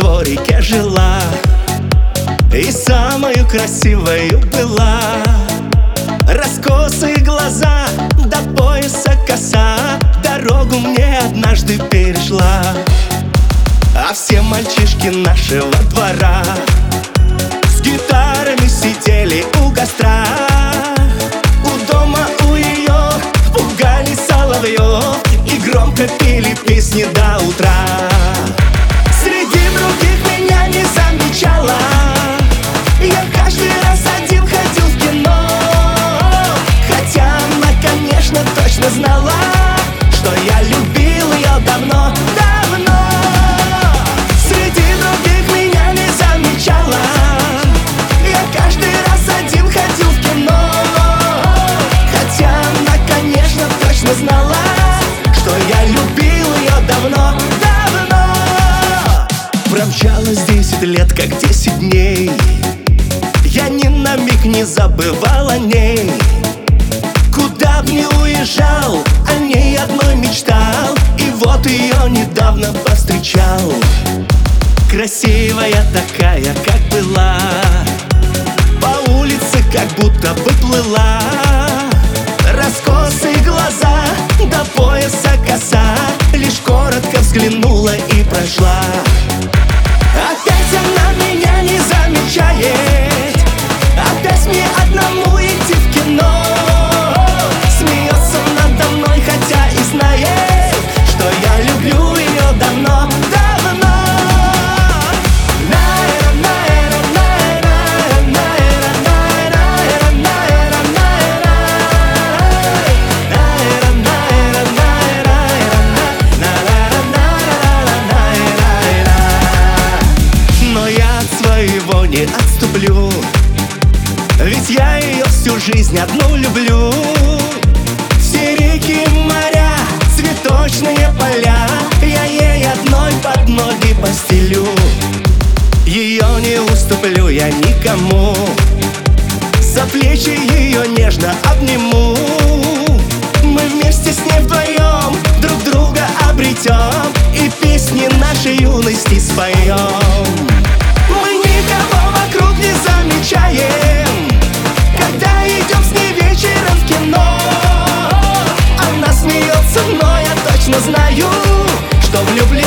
дворике жила и самою красивою была. Раскосые глаза, до пояса коса, дорогу мне однажды перешла. А все мальчишки нашего двора с гитарами сидели у костра. У дома у ее пугали соловьев и громко пели песни до утра. Среди других меня не замечала, я каждый раз один ходил в кино. Хотя она, конечно, точно знала, что я любил ее давно, давно. Среди других меня не замечала, я каждый раз один ходил в кино. Хотя она, конечно, точно знала, что я любил ее давно, давно. Промчалось 10 лет, как 10 дней, я ни на миг не забывал о ней. Куда б ни уезжал, о ней одной мечтал, и вот ее недавно повстречал. Красивая такая, как была, по улице как будто бы плыла. Раскосые глаза, до пояса коса, лишь коротко взглянула и прошла. Опять она меня не замечает, опять мне одному идти в кино. Смеется надо мной, хотя и знает, что я люблю ее давно, давно. Но я от своего не отступлю, ведь я ее всю жизнь одну люблю. Все реки, моря, цветочные поля, я ей одной под ноги постелю. Ее не уступлю я никому, за плечи ее нежно обниму. Мы вместе с ней вдвоем друг друга обретем и песни нашей юности споем. Мы никого вокруг не замечаем, когда идем с ней вечером в кино. Она смеется, но я точно знаю, что влюблен